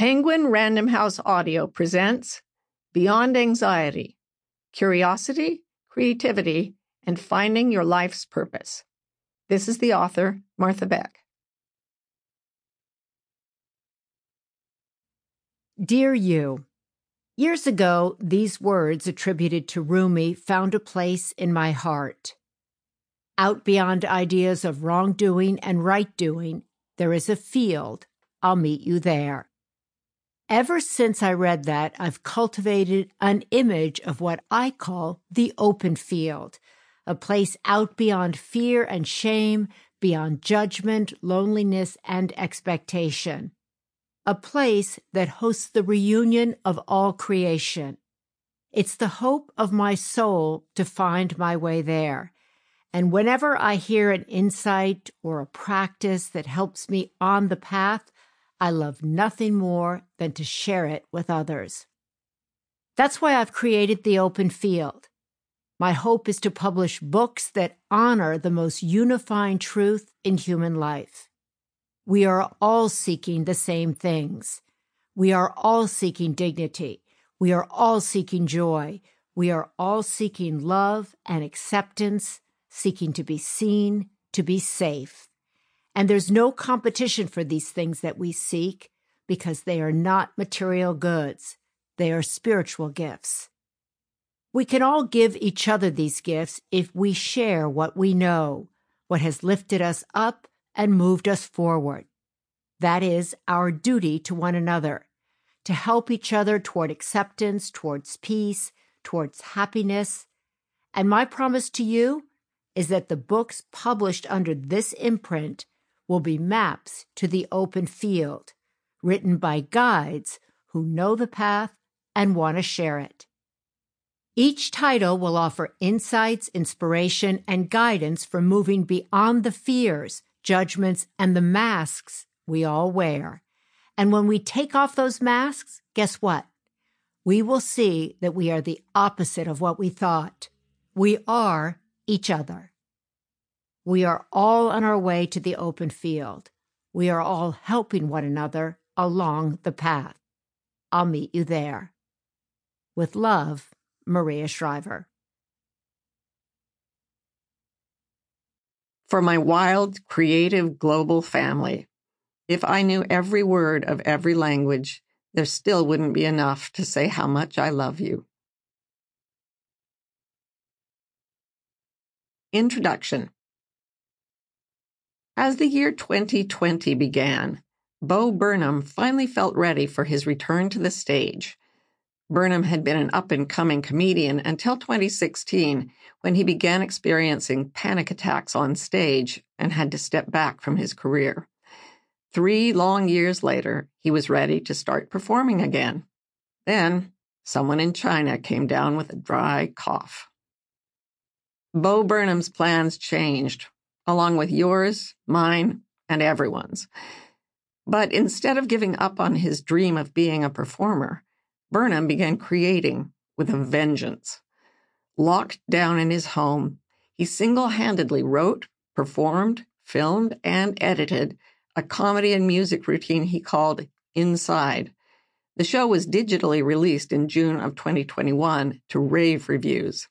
Penguin Random House Audio presents Beyond Anxiety, Curiosity, Creativity, and Finding Your Life's Purpose. This is the author, Martha Beck. Dear You, years ago, these words attributed to Rumi found a place in my heart. Out beyond ideas of wrongdoing and right-doing, there is a field. I'll meet you there. Ever since I read that, I've cultivated an image of what I call the open field, a place out beyond fear and shame, beyond judgment, loneliness, and expectation. A place that hosts the reunion of all creation. It's the hope of my soul to find my way there. And whenever I hear an insight or a practice that helps me on the path, I love nothing more than to share it with others. That's why I've created the open field. My hope is to publish books that honor the most unifying truth in human life. We are all seeking the same things. We are all seeking dignity. We are all seeking joy. We are all seeking love and acceptance, seeking to be seen, to be safe. And there's no competition for these things that we seek because they are not material goods. They are spiritual gifts. We can all give each other these gifts if we share what we know, what has lifted us up and moved us forward. That is our duty to one another, to help each other toward acceptance, towards peace, towards happiness. And my promise to you is that the books published under this imprint will be maps to the open field, written by guides who know the path and want to share it. Each title will offer insights, inspiration, and guidance for moving beyond the fears, judgments, and the masks we all wear. And when we take off those masks, guess what? We will see that we are the opposite of what we thought. We are each other. We are all on our way to the open field. We are all helping one another along the path. I'll meet you there. With love, Maria Shriver. For my wild, creative, global family, if I knew every word of every language, there still wouldn't be enough to say how much I love you. Introduction. As the year 2020 began, Bo Burnham finally felt ready for his return to the stage. Burnham had been an up-and-coming comedian until 2016, when he began experiencing panic attacks on stage and had to step back from his career. 3 long years later, he was ready to start performing again. Then, someone in China came down with a dry cough. Bo Burnham's plans changed, along with yours, mine, and everyone's. But instead of giving up on his dream of being a performer, Burnham began creating with a vengeance. Locked down in his home, he single-handedly wrote, performed, filmed, and edited a comedy and music routine he called Inside. The show was digitally released in June of 2021 to rave reviews.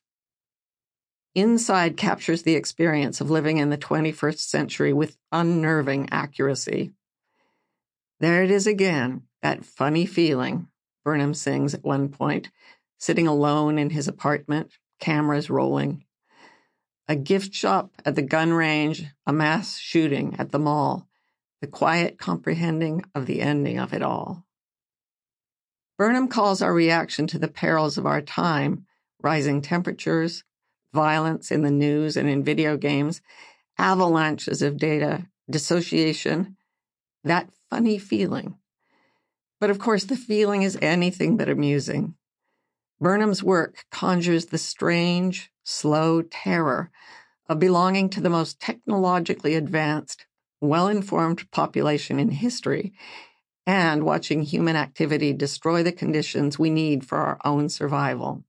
Inside captures the experience of living in the 21st century with unnerving accuracy. There it is again, that funny feeling, Burnham sings at one point, sitting alone in his apartment, cameras rolling. A gift shop at the gun range, a mass shooting at the mall, the quiet comprehending of the ending of it all. Burnham calls our reaction to the perils of our time, rising temperatures, violence in the news and in video games, avalanches of data, dissociation, that funny feeling. But of course, the feeling is anything but amusing. Burnham's work conjures the strange, slow terror of belonging to the most technologically advanced, well-informed population in history and watching human activity destroy the conditions we need for our own survival.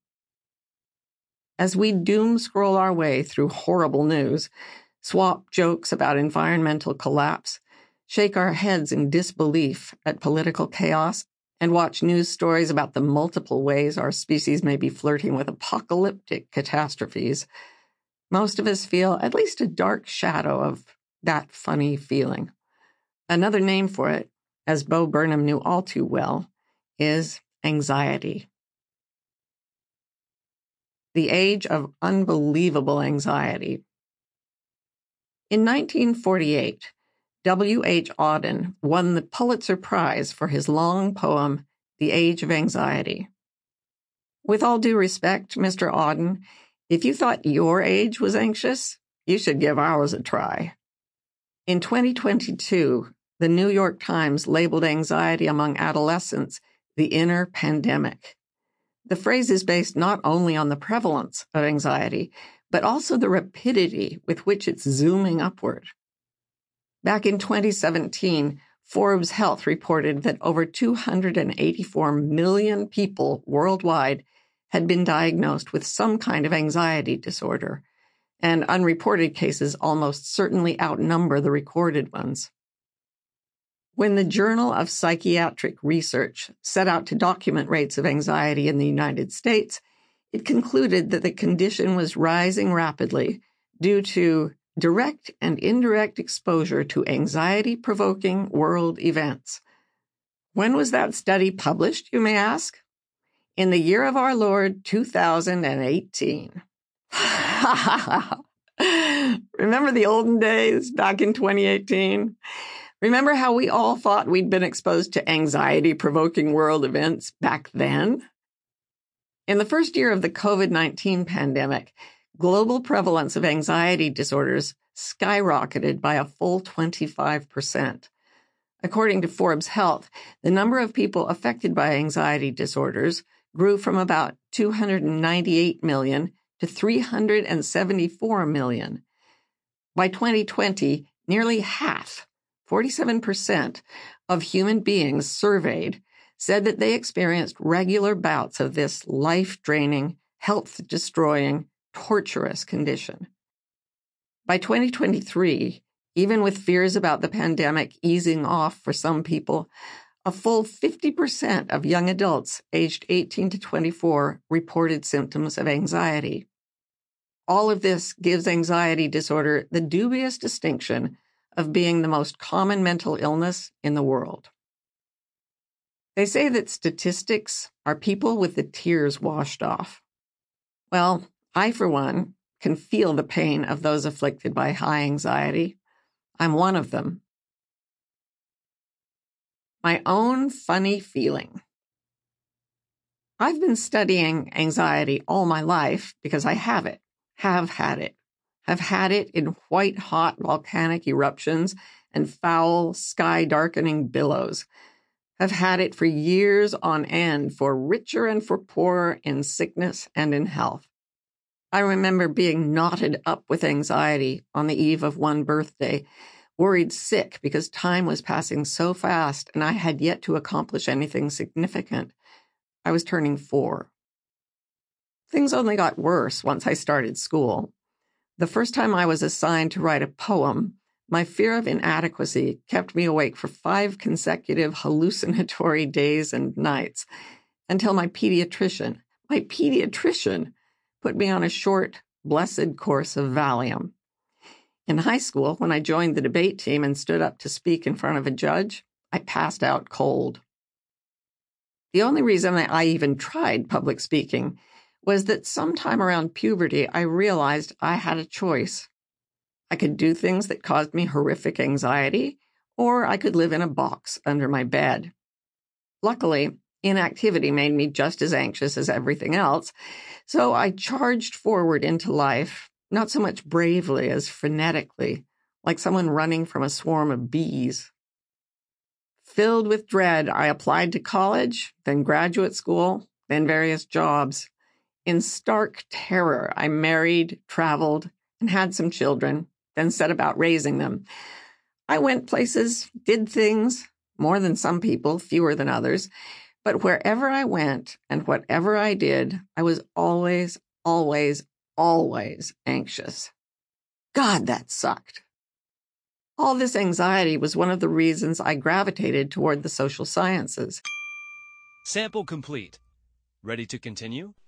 As we doom scroll our way through horrible news, swap jokes about environmental collapse, shake our heads in disbelief at political chaos, and watch news stories about the multiple ways our species may be flirting with apocalyptic catastrophes, most of us feel at least a dark shadow of that funny feeling. Another name for it, as Bo Burnham knew all too well, is anxiety. The age of unbelievable anxiety. In 1948, W.H. Auden won the Pulitzer Prize for his long poem, The Age of Anxiety. With all due respect, Mr. Auden, if you thought your age was anxious, you should give ours a try. In 2022, the New York Times labeled anxiety among adolescents the inner pandemic. The phrase is based not only on the prevalence of anxiety, but also the rapidity with which it's zooming upward. Back in 2017, Forbes Health reported that over 284 million people worldwide had been diagnosed with some kind of anxiety disorder, and unreported cases almost certainly outnumber the recorded ones. When the Journal of Psychiatric Research set out to document rates of anxiety in the United States, it concluded that the condition was rising rapidly due to direct and indirect exposure to anxiety-provoking world events. When was that study published, you may ask? In the year of our Lord, 2018. Remember the olden days back in 2018? Remember how we all thought we'd been exposed to anxiety-provoking world events back then? In the first year of the COVID-19 pandemic, global prevalence of anxiety disorders skyrocketed by a full 25%. According to Forbes Health, the number of people affected by anxiety disorders grew from about 298 million to 374 million. By 2020, nearly half, 47%, of human beings surveyed said that they experienced regular bouts of this life-draining, health-destroying, torturous condition. By 2023, even with fears about the pandemic easing off for some people, a full 50% of young adults aged 18 to 24 reported symptoms of anxiety. All of this gives anxiety disorder the dubious distinction of being the most common mental illness in the world. They say that statistics are people with the tears washed off. Well, I, for one, can feel the pain of those afflicted by high anxiety. I'm one of them. My own funny feeling. I've been studying anxiety all my life because I have it, have had it in white-hot volcanic eruptions and foul, sky-darkening billows. Have had it for years on end, for richer and for poorer, in sickness and in health. I remember being knotted up with anxiety on the eve of one birthday, worried sick because time was passing so fast and I had yet to accomplish anything significant. I was turning 4. Things only got worse once I started school. The first time I was assigned to write a poem, my fear of inadequacy kept me awake for 5 consecutive hallucinatory days and nights until my pediatrician, put me on a short, blessed course of Valium. In high school, when I joined the debate team and stood up to speak in front of a judge, I passed out cold. The only reason I even tried public speaking was that sometime around puberty, I realized I had a choice. I could do things that caused me horrific anxiety, or I could live in a box under my bed. Luckily, inactivity made me just as anxious as everything else, so I charged forward into life, not so much bravely as frenetically, like someone running from a swarm of bees. Filled with dread, I applied to college, then graduate school, then various jobs. In stark terror, I married, traveled, and had some children, then set about raising them. I went places, did things, more than some people, fewer than others, but wherever I went and whatever I did, I was always, always, always anxious. God, that sucked. All this anxiety was one of the reasons I gravitated toward the social sciences. Sample complete. Ready to continue?